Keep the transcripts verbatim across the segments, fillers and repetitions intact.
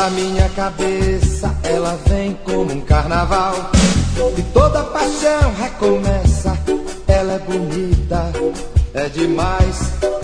da minha cabeça, ela vem como um carnaval, e toda paixão recomeça. Ela é bonita, é demais.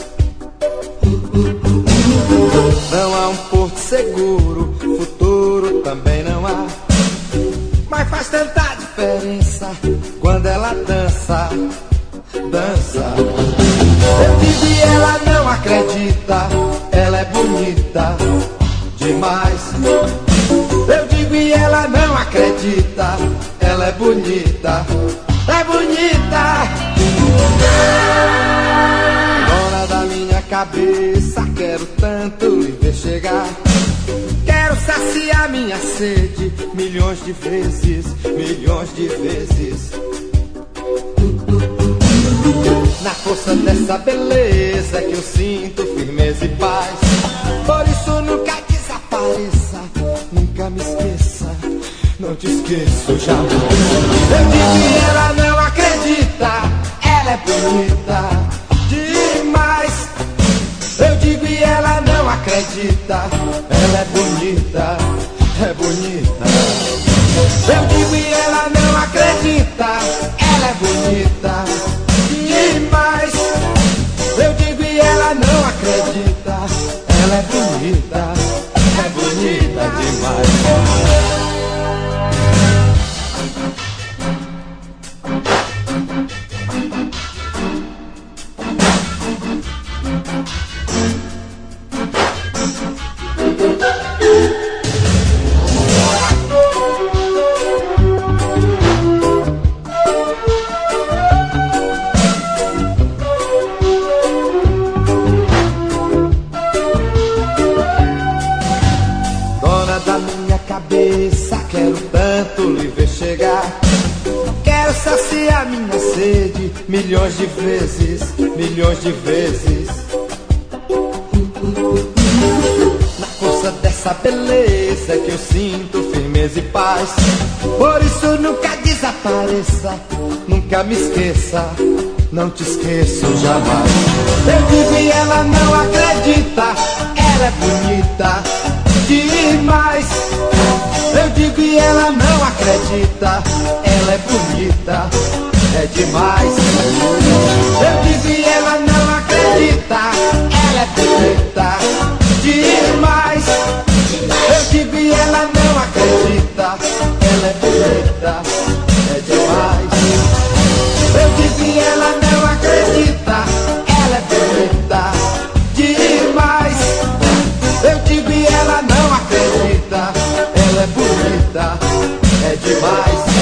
Não há um porto seguro, futuro também não há, mas faz tanta diferença quando ela dança, dança. Eu digo e ela não acredita, ela é bonita demais. Eu digo e ela não acredita, ela é bonita, é bonita. Dona da minha cabeça, quero tanto lhe ver chegar. Quero saciar minha sede milhões de vezes, milhões de vezes. Na força dessa beleza que eu sinto firmeza e paz. Por isso nunca desapareça, nunca me esqueça, não te esqueço jamais. Eu digo e ela não acredita, ela é bonita demais. Eu digo e ela não acredita, ela é bonita, é bonita. Eu digo e ela não acredita, ela é bonita demais. Eu digo e ela não acredita, ela é bonita, é bonita demais. Quero tanto lhe ver chegar. Quero saciar minha sede milhões de vezes, milhões de vezes. Na força dessa beleza que eu sinto firmeza e paz. Por isso nunca desapareça, nunca me esqueça, não te esqueço jamais. Eu digo e ela não acredita, ela é bonita demais. Eu digo e ela não acredita, ela é bonita, é demais. Eu digo e ela não acredita, ela é bonita demais. Eu digo e ela não acredita, ela é bonita, é demais. Eu digo e ela não acredita, ela é bonita demais. Eu digo e ela não acredita, ela é bonita, é demais.